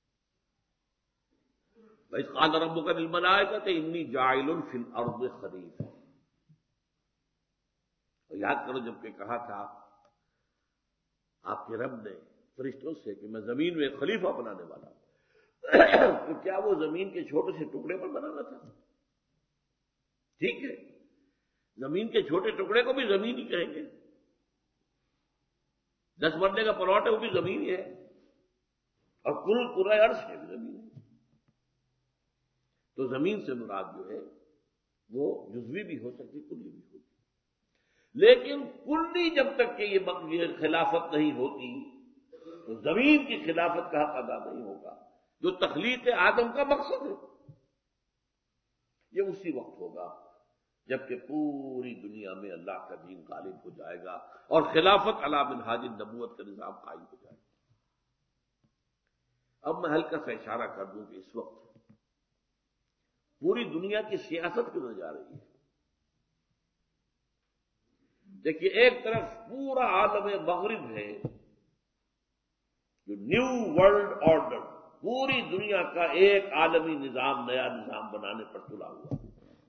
B: وَإِذْ قَالَ رَبُّكَ لِلْمَلَائِكَةِ إِنِّي جَاعِلٌ فِي الْأَرْضِ خَلِيفَةً، اور یاد کرو جب کہ کہا تھا آپ کے رب نے فرشتوں سے کہ میں زمین میں ایک خلیفہ بنانے والا ہوں، تو کیا وہ زمین کے چھوٹے سے ٹکڑے پر بنانا تھا؟ ٹھیک ہے، زمین کے چھوٹے ٹکڑے کو بھی زمین ہی کہیں گے، دس مرلے کا پلاٹ ہے وہ بھی زمین ہی ہے، اور کل کرۂ عرش ہے بھی زمین ہے۔ تو زمین سے مراد جو ہے وہ جزوی بھی ہو سکتی، کلی بھی ہوتی، لیکن کلی جب تک کہ یہ خلافت نہیں ہوتی تو زمین کی خلافت کا حق ادا نہیں ہوگا، جو تخلیق آدم کا مقصد ہے۔ یہ اسی وقت ہوگا جبکہ پوری دنیا میں اللہ کا دین غالب ہو جائے گا اور خلافت علی منہاج النبوت کا نظام قائم ہو جائے گا۔ اب میں ہلکا سا اشارہ کر دوں کہ اس وقت پوری دنیا کی سیاست کدھر جا رہی ہے۔ دیکھیے ایک طرف پورا عالم مغرب ہے جو نیو ورلڈ آرڈر، پوری دنیا کا ایک عالمی نظام، نیا نظام بنانے پر تلا ہوا،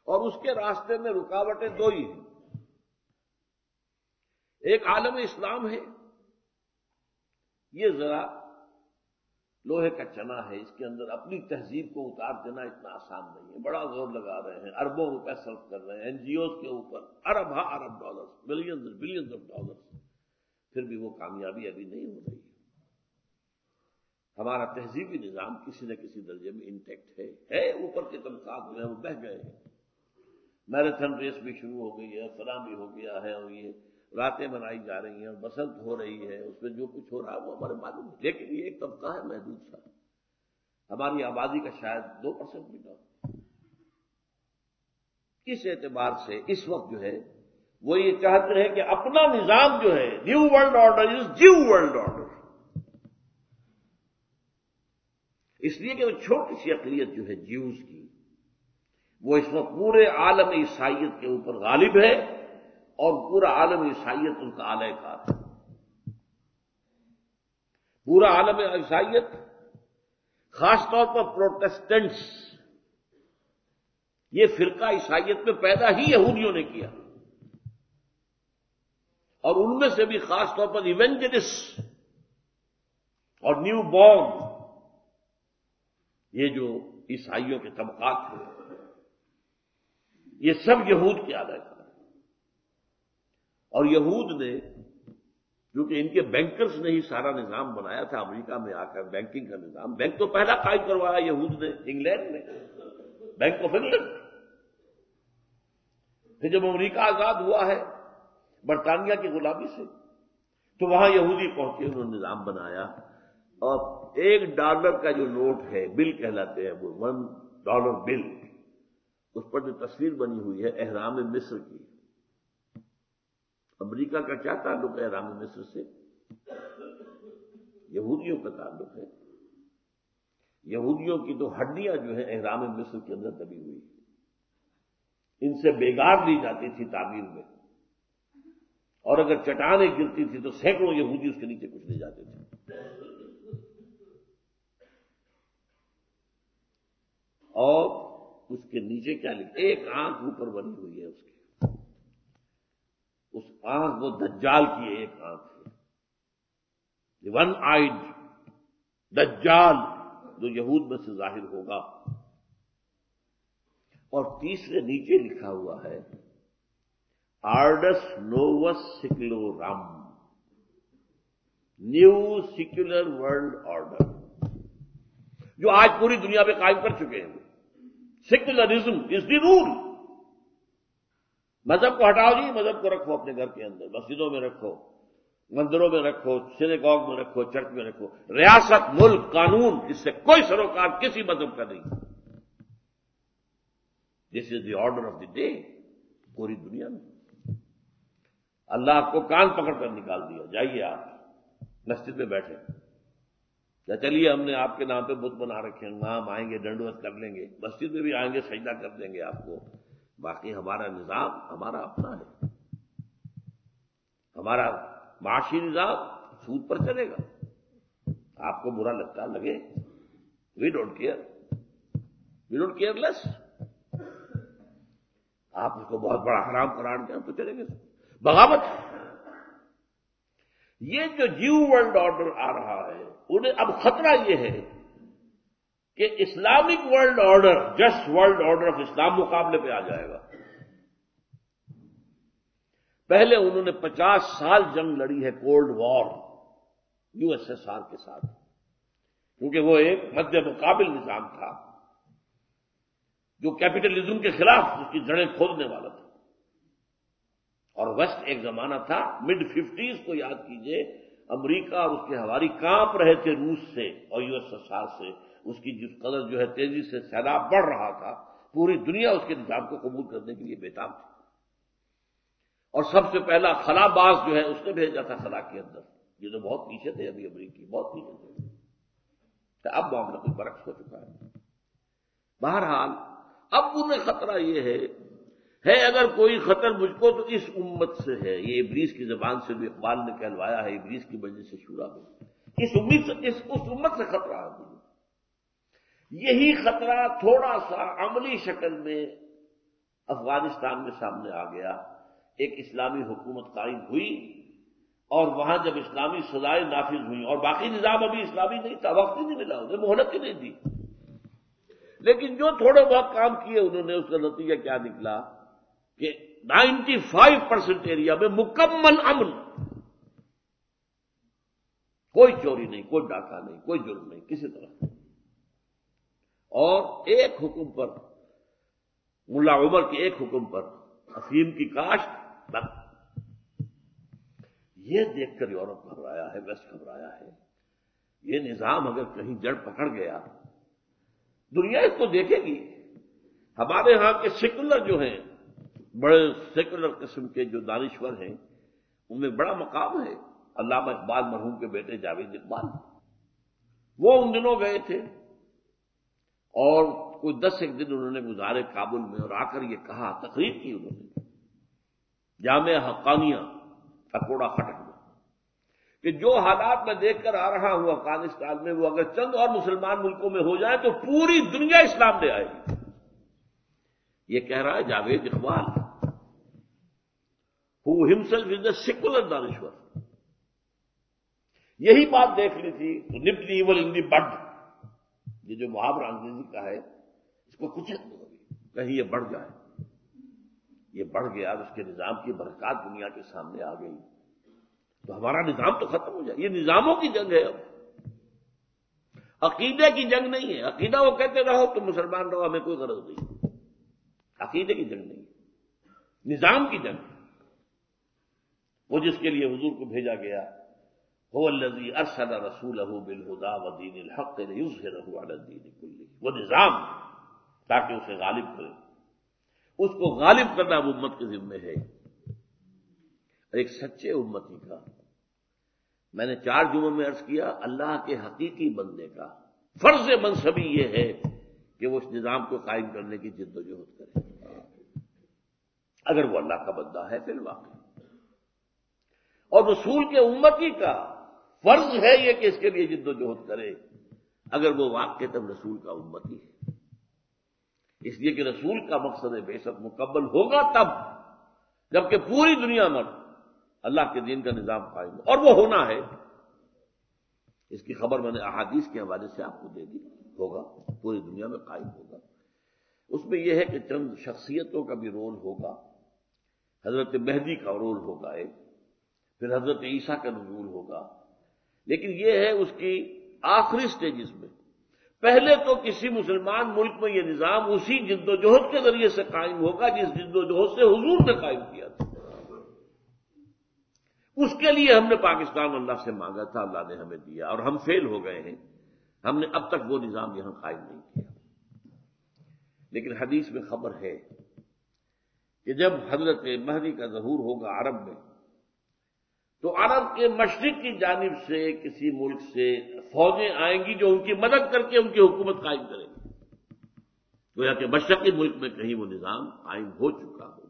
B: اور اس کے راستے میں رکاوٹیں دو ہی ہیں. ایک عالم اسلام ہے، یہ ذرا لوہے کا چنا ہے، اس کے اندر اپنی تہذیب کو اتار دینا اتنا آسان نہیں ہے. بڑا زور لگا رہے ہیں، اربوں روپے صرف کر رہے ہیں این جی اوز کے اوپر، ارب ہاں ارب dollar, billions billions of dollar, پھر بھی وہ کامیابی ابھی نہیں ہو رہی ہے. ہمارا تہذیبی نظام کسی نہ کسی درجے میں انٹیکٹ ہے ہے اوپر کے طبقات جو ہیں وہ بہہ گئے ہیں. میراتھن ریس بھی شروع ہو گئی ہے، فلاں بھی ہو گیا ہے، اور یہ راتیں منائی جا رہی ہیں اور بسنت ہو رہی ہے، اس میں جو کچھ ہو رہا ہے وہ ہمارے معلوم ہے. لیکن یہ ایک طبقہ ہے محدود سا، ہماری آبادی کا شاید دو پرسنٹ بھی نہ ہو. اس اعتبار سے اس وقت جو ہے وہ یہ چاہتے ہیں کہ اپنا نظام جو ہے new world order is Jew world order, اس لیے کہ وہ چھوٹی سی اقلیت جو ہے جیوز کی، وہ اس وقت پورے عالم عیسائیت کے اوپر غالب ہے اور پورا عالم عیسائیت ان کا اعلی کار ہے. پورا عالم عیسائیت، خاص طور پر پروٹسٹنٹس، یہ فرقہ عیسائیت میں پیدا ہی یہودیوں نے کیا، اور ان میں سے بھی خاص طور پر ایونجلسٹ اور نیو بورن، یہ جو عیسائیوں کے طبقات ہیں، یہ سب یہود کے اعلی کار ہیں. اور یہود نے، کیونکہ ان کے بینکرز نے ہی سارا نظام بنایا تھا امریکہ میں آ کر، بینکنگ کا نظام، بینک تو پہلا قائم کروایا یہود نے انگلینڈ میں، بینک آف انگلینڈ. پھر جب امریکہ آزاد ہوا ہے برطانیہ کی غلامی سے، تو وہاں یہودی پہنچے، انہوں نے نظام بنایا. اور ایک ڈالر کا جو نوٹ ہے، بل کہلاتے ہیں وہ، ون ڈالر بل، اس پر جو تصویر بنی ہوئی ہے احرام مصر کی. امریکہ کا کیا تعلق ہے احرام مصر سے؟ یہودیوں کا تعلق ہے. یہودیوں کی تو ہڈیاں جو ہیں احرام مصر کے اندر دبی ہوئی، ان سے بیگار لی جاتی تھی تعمیر میں، اور اگر چٹانیں گرتی تھی تو سینکڑوں یہودی اس کے نیچے کچھ لے جاتے تھے. اور اس کے نیچے کیا لکھا؟ ایک آنکھ اوپر بنی ہوئی ہے اس کی، اس آنکھ وہ دجال کی ایک آنکھ ہے، ون آئیڈ دجال جو یہود میں سے ظاہر ہوگا. اور تیسرے نیچے لکھا ہوا ہے آرڈس نووس سیکولورم، نیو سیکولر ورلڈ آرڈر، جو آج پوری دنیا میں قائم کر چکے ہیں. Secularism is the rule. مذہب کو ہٹاؤ جی، مذہب کو رکھو اپنے گھر کے اندر، مسجدوں میں رکھو، مندروں میں رکھو، سینیگاگ میں رکھو، چرچ میں رکھو. ریاست، ملک، قانون، اس سے کوئی سروکار کسی مذہب کا نہیں. This is the order of the day پوری دنیا میں. اللہ آپ کو کان پکڑ کر نکال دیا، جائیے آپ مسجد میں بیٹھے، یا چلیے ہم نے آپ کے نام پہ بت بنا رکھے ہیں، وہاں ہم آئیں گے ڈنڈوت کر لیں گے، مسجد میں بھی آئیں گے سجدہ کر دیں گے آپ کو. باقی ہمارا نظام ہمارا اپنا ہے. ہمارا معاشی نظام سود پر چلے گا. آپ کو برا لگتا لگے، we don't care, we don't care less. آپ اس کو بہت بڑا حرام قرار دیں تو چلیں گے. بغاوت. یہ جو جیو ورلڈ آرڈر آ رہا ہے، انہیں اب خطرہ یہ ہے کہ Islamic world order, just world order of Islam مقابلے پہ آ جائے گا. پہلے انہوں نے پچاس سال جنگ لڑی ہے، cold war, U S S R کے ساتھ، کیونکہ وہ ایک مد مقابل نظام تھا جو کیپٹلزم کے خلاف اس کی جڑیں کھودنے والا تھا. اور ویسٹ ایک زمانہ تھا، مڈ ففٹیز کو یاد کیجئے، امریکہ اور اس کے ہواری کانپ رہے تھے روس سے اور یو ایس ایس آر سے. اس کی جس قدر جو ہے تیزی سے سیلاب بڑھ رہا تھا، پوری دنیا اس کے نظام کو قبول کرنے کے لیے بےتاب تھی. اور سب سے پہلا خلا باز جو ہے اس نے بھیجا تھا خلا کے اندر، یہ تو بہت پیچھے تھے ابھی امریکی، بہت پیچھے تھے. اب معاملہ کوئی برعکس ہو چکا ہے. بہرحال اب انہیں خطرہ یہ ہے ہے اگر کوئی خطر مجھ کو تو اس امت سے ہے. یہ ابلیس کی زبان سے بھی اقبال نے کہلوایا ہے، ابلیس کی وجہ سے شورا ہو. اس امت سے، اس اس امت سے خطرہ ہے مجھے. یہی خطرہ تھوڑا سا عملی شکل میں افغانستان میں سامنے آ گیا، ایک اسلامی حکومت قائم ہوئی، اور وہاں جب اسلامی سزائیں نافذ ہوئیں، اور باقی نظام ابھی اسلامی نہیں تھا، وقت ہی نہیں ملا، انہیں مہلت ہی نہیں دی، لیکن جو تھوڑے بہت کام کیے انہوں نے، اس کا نتیجہ کیا نکلا کہ نائنٹی فائیو پرسینٹ ایریا میں مکمل امن، کوئی چوری نہیں، کوئی ڈاکہ نہیں، کوئی جرم نہیں کسی طرح، اور ایک حکم پر، ملا عمر کے ایک حکم پر افیم کی کاشت بند۔ یہ دیکھ کر یورپ گھبرایا ہے، ویسٹ گھبرایا ہے، یہ نظام اگر کہیں جڑ پکڑ گیا، دنیا اس کو دیکھے گی۔ ہمارے ہاں کے سیکولر جو ہیں، بڑے سیکولر قسم کے جو دانشور ہیں، ان میں بڑا مقام ہے، علامہ اقبال مرحوم کے بیٹے جاوید اقبال، وہ ان دنوں گئے تھے، اور کوئی دس ایک دن انہوں نے گزارے کابل میں، اور آ کر یہ کہا، تقریر کی انہوں نے جامعہ حقانیہ اکوڑا خٹک میں، کہ جو حالات میں دیکھ کر آ رہا ہوں افغانستان میں، وہ اگر چند اور مسلمان ملکوں میں ہو جائے تو پوری دنیا اسلام لے آئے گی۔ یہ کہہ رہا ہے Javed Iqbal, who himself is a secular دانشور۔ یہی بات دیکھ لی تھی تو nip the evil in the bud، یہ جو محاورہ انگریزی کا ہے، اس کو کچھ کہیں یہ بڑھ جائے، یہ بڑھ گیا، اس کے نظام کی برکات دنیا کے سامنے آ گئی، تو ہمارا نظام تو ختم ہو جائے۔ یہ نظاموں کی جنگ ہے، اب عقیدے کی جنگ نہیں ہے۔ عقیدہ وہ کہتے رہو تم مسلمان رہو، ہمیں کوئی غرض نہیں، عقیدے کی جنگ نہیں، نظام کی جنگ۔ وہ جس کے لیے حضور کو بھیجا گیا، هو الذی ارسل رسولہ بالہدی ودین الحق لیظہرہ علی الدین کلہ، وہ نظام تاکہ اسے غالب کرے، اس کو غالب کرنا وہ امت کے ذمے ہے۔ ایک سچے امتی کا، میں نے چار جمعوں میں عرض کیا، اللہ کے حقیقی بندے کا فرض منصبی یہ ہے کہ وہ اس نظام کو قائم کرنے کی جد و جہد کرے، اگر وہ اللہ کا بندہ ہے فی الواقع۔ اور رسول کے امتی کا فرض ہے یہ کہ اس کے لیے جد و جہد کرے، اگر وہ واقعتاً رسول کا امتی ہے۔ اس لیے کہ رسول کا مقصد بعثت مکمل ہوگا تب جبکہ پوری دنیا میں اللہ کے دین کا نظام قائم ہو، اور وہ ہونا ہے۔ اس کی خبر میں نے احادیث کے حوالے سے آپ کو دے دی، ہوگا، پوری دنیا میں قائم ہوگا۔ اس میں یہ ہے کہ چند شخصیتوں کا بھی رول ہوگا، حضرت مہدی کا رول ہوگا ایک، پھر حضرت عیسیٰ کا نزول ہوگا، لیکن یہ ہے اس کی آخری سٹیجز میں۔ پہلے تو کسی مسلمان ملک میں یہ نظام اسی جد و جہد کے ذریعے سے قائم ہوگا جس جد و جہد سے حضور نے قائم کیا تھا۔ اس کے لیے ہم نے پاکستان اللہ سے مانگا تھا، اللہ نے ہمیں دیا، اور ہم فیل ہو گئے ہیں، ہم نے اب تک وہ نظام یہاں قائم نہیں کیا۔ لیکن حدیث میں خبر ہے کہ جب حضرت مہدی کا ظہور ہوگا عرب میں، تو عرب کے مشرق کی جانب سے کسی ملک سے فوجیں آئیں گی جو ان کی مدد کر کے ان کی حکومت قائم کریں گی، گویا کہ مشرقی ملک میں کہیں وہ نظام قائم ہو چکا ہوگا۔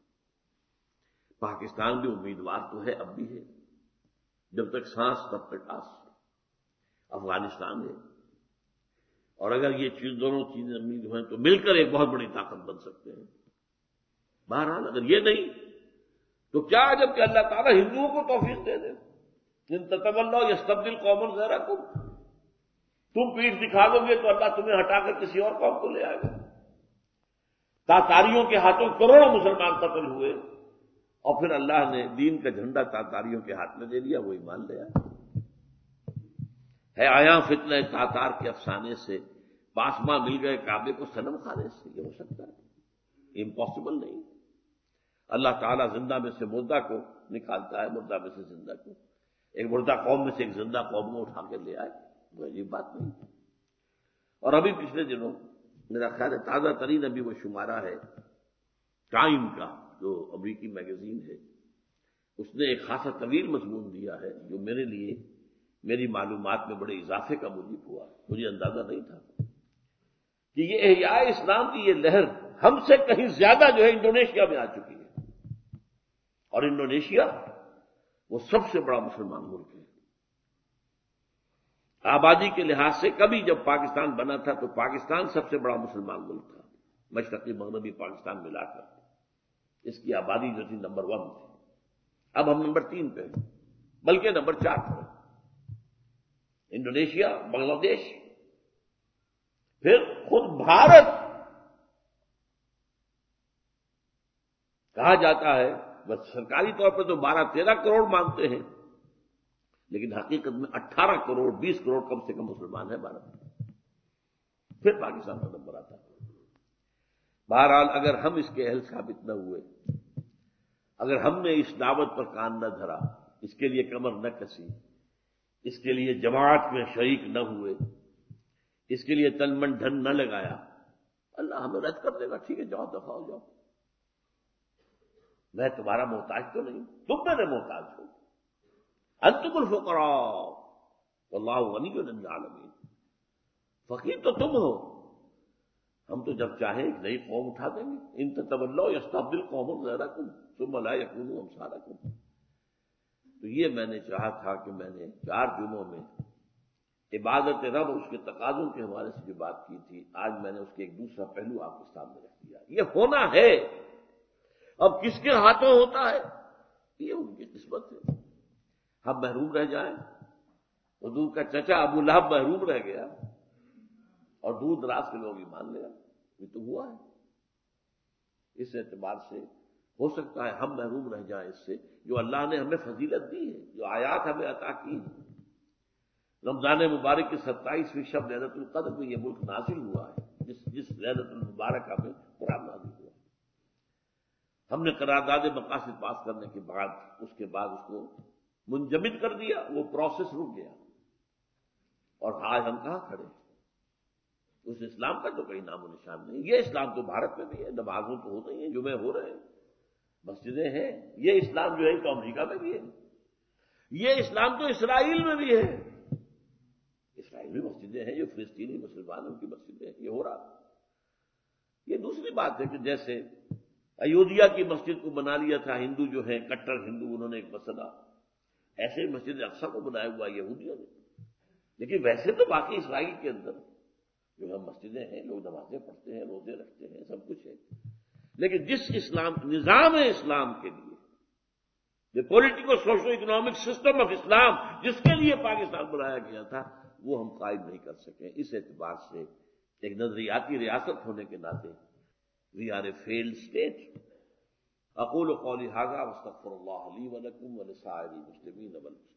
B: پاکستان بھی امیدوار تو ہے، اب بھی ہے، جب تک سانس تب تک آس، افغانستان ہے، اور اگر یہ چیز دونوں چیزیں امید ہوئیں تو مل کر ایک بہت بڑی طاقت بن سکتے ہیں۔ بہرحال اگر یہ نہیں تو کیا عجب کہ اللہ تعالیٰ ہندوؤں کو توفیق دے دے، ان تتولوا یستبدل قوما غیرکم، تم پیٹھ دکھا دو گے تو اللہ تمہیں ہٹا کر کسی اور قوم کو لے آئے گا۔ تاتاریوں کے ہاتھوں کروڑوں مسلمان قتل ہوئے، اور پھر اللہ نے دین کا جھنڈا تاتاریوں کے ہاتھ میں دے دیا، وہ ایمان لے آئے۔ ہے آیا فتنہ تاتار کے افسانے سے، پاسماں مل گئے کعبے کو صنم خانے سے، یہ ہو سکتا ہے؟ امپاسبل نہیں۔ اللہ تعالیٰ زندہ میں سے مردہ کو نکالتا ہے، مردہ میں سے زندہ کو، ایک مردہ قوم میں سے ایک زندہ قوم کو اٹھا کے لے آئے، وہ عجیب بات نہیں۔ اور ابھی پچھلے دنوں میرا خیال ہے تازہ ترین ابھی وہ شمارہ ہے ٹائم کا، جو امریکی میگزین ہے، اس نے ایک خاصا طویل مضمون دیا ہے جو میرے لیے میری معلومات میں بڑے اضافے کا موجب ہوا، مجھے اندازہ نہیں تھا کہ یہ احیاء اسلام کی یہ لہر ہم سے کہیں زیادہ جو ہے انڈونیشیا میں آ چکی ہے، اور انڈونیشیا وہ سب سے بڑا مسلمان ملک ہے۔ آبادی کے لحاظ سے کبھی جب پاکستان بنا تھا تو پاکستان سب سے بڑا مسلمان ملک تھا، مشرقی مغربی پاکستان ملا کر اس کی آبادی جو تھی نمبر ون تھی. اب ہم نمبر تین پہ ہیں، بلکہ نمبر چار پر. انڈونیشیا، بنگلہ دیش، پھر خود بھارت. کہا جاتا ہے بس سرکاری طور پہ تو بارہ تیرہ کروڑ مانگتے ہیں، لیکن حقیقت میں اٹھارہ کروڑ بیس کروڑ کم سے کم مسلمان ہیں بھارت میں. پھر پاکستان کا نمبر آتا ہے. بہرحال اگر ہم اس کے اہل ثابت نہ ہوئے، اگر ہم نے اس دعوت پر کان نہ دھرا، اس کے لیے کمر نہ کسی، اس کے لیے جماعت میں شریک نہ ہوئے، اس کے لیے تن من دھن نہ لگایا، اللہ ہمیں رد کر دے گا. ٹھیک ہے، جاؤ دفاع جاؤ، میں تمہارا محتاج تو نہیں، تم میرے محتاج ہو. انتم الفقراء واللہ غنی عن العالمین. فقیر تو تم ہو، ہم تو جب چاہیں ایک نئی قوم اٹھا دیں گے. ان تتولوا یستبدل قوما غیرکم ثم لا یکونوا امثالکم. تو یہ میں نے چاہا تھا کہ میں نے چار جمعوں میں عبادت رب اور اس کے تقاضوں کے حوالے سے جو بات کی تھی، آج میں نے اس کے ایک دوسرا پہلو آپ کے سامنے رکھ دیا. یہ ہونا ہے. اب کس کے ہاتھوں ہوتا ہے یہ ان کی قسمت ہے. ہم محروم رہ جائیں. حضور کا چچا ابو لہب محروم رہ گیا اور دور دراز کے لوگ ایمان لیا. یہ تو ہوا ہے. اس اعتبار سے ہو سکتا ہے ہم محروم رہ جائیں اس سے جو اللہ نے ہمیں فضیلت دی ہے، جو آیات ہمیں عطا کی ہیں. رمضان مبارک کی ستائیسویں شب لیلۃ القدر میں یہ ملک نازل ہوا ہے، جس جس لیلۃ المبارکہ میں قرآن نازل ہوا. ہم نے قرارداد مقاصد پاس کرنے کے بعد اس کے بعد اس کو منجمد کر دیا، وہ پروسیس رک گیا، اور آج ہم کہاں کھڑے ہیں؟ اس اسلام کا تو کوئی نام و نشان نہیں. یہ اسلام تو بھارت میں بھی ہے، نمازوں تو ہو رہی ہیں، جمعے ہو رہے ہیں، مسجدیں ہیں. یہ اسلام جو ہے تو امریکہ میں بھی ہے. یہ اسلام تو اسرائیل میں بھی ہے. اسرائیل میں مسجدیں ہیں جو فلسطینی مسلمانوں کی مسجدیں ہیں. یہ ہو رہا. یہ دوسری بات ہے کہ جیسے ایودھیا کی مسجد کو بنا لیا تھا ہندو جو ہیں کٹر ہندو، انہوں نے ایک مسئلہ، ایسے مسجد اقصی کو بنایا ہوا یہودیوں نے. لیکن ویسے تو باقی اسرائیل کے اندر جو ہم مسجدیں ہیں، لوگ نمازیں پڑھتے ہیں، روزے رکھتے ہیں، سب کچھ ہے. لیکن جس اسلام نظام اسلام کے لیے، جو political socio economic system of Islam جس کے لیے پاکستان بنایا گیا تھا، وہ ہم قائم نہیں کر سکے. اس اعتبار سے ایک نظریاتی ریاست ہونے کے ناطے we are a failed state. اقول قولی ھذا واستغفر اللہ لی ولکم ولسائر المسلمین والمسلمات.